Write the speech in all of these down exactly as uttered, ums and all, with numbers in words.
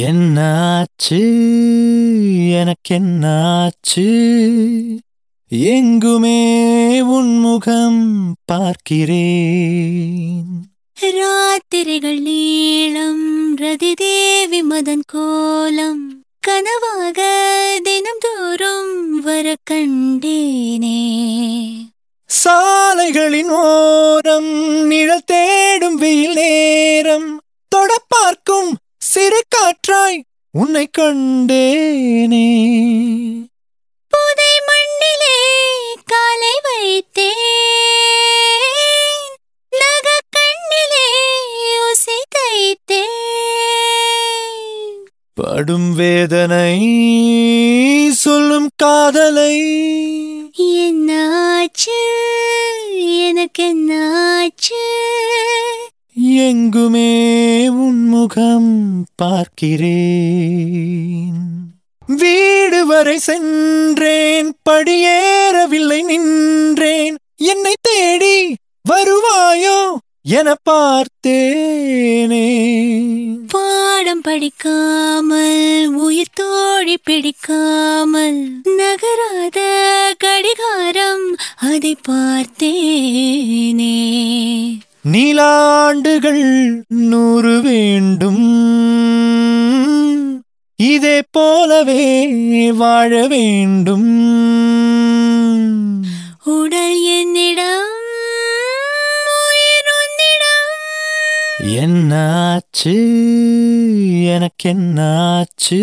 என்னாச்சு எனக்கென்னாச்சு எங்குமே உன்முகம் பார்க்கிறேன். ராத்திரிகள் நீளம் ரதிதேவி மதன் கோலம் கனவாக தினம் தோறும் வர கண்டேனே. சாலைகளின் ஓரம் நிழல் தேடும் வெயில் நேரம் தொட பார்க்கும் சிறு காற்றாய் உன்னை கண்டேனே. புதை மண்ணிலே காலை வைத்தேன், நக கண்ணிலே உசி தைத்தேன். படும் வேதனை சொல்லும் காதலை என்னாச்சு எனக்கென்னாச்சு எங்குமே உன்முகம் பார்க்கிறேன். வீடு வரை சென்றேன், படியேறவில்லை நின்றேன். என்னை தேடி வருவாயோ என பார்த்தேனே. பாடம் படிக்காமல் உயிர் தோழி பிடிக்காமல் நகராத கடிகாரம் அதை பார்த்தேனே. நீலாண்டுகள் நூறு வேண்டும், இதே போலவே வாழ வேண்டும். உடல் என்னிடம் உயிர் உன்னிடம். என்னாச்சு எனக்கென்னாச்சு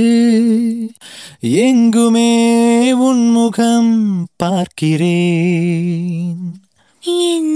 எங்குமே உன்முகம் பார்க்கிறேன். என்